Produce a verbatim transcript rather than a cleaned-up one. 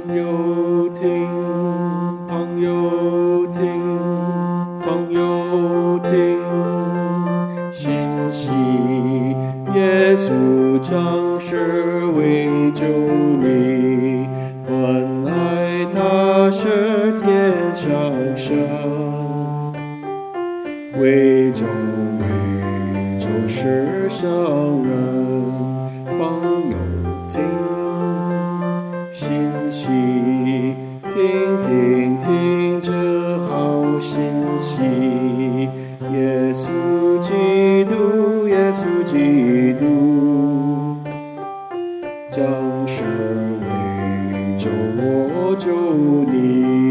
朋友听，朋友听，朋友听，信息耶稣降世为救你，关爱他是天上神，为救为救世上人，朋友听。信息，听听听这好信息，耶稣基督，耶稣基督，降世为救我救你。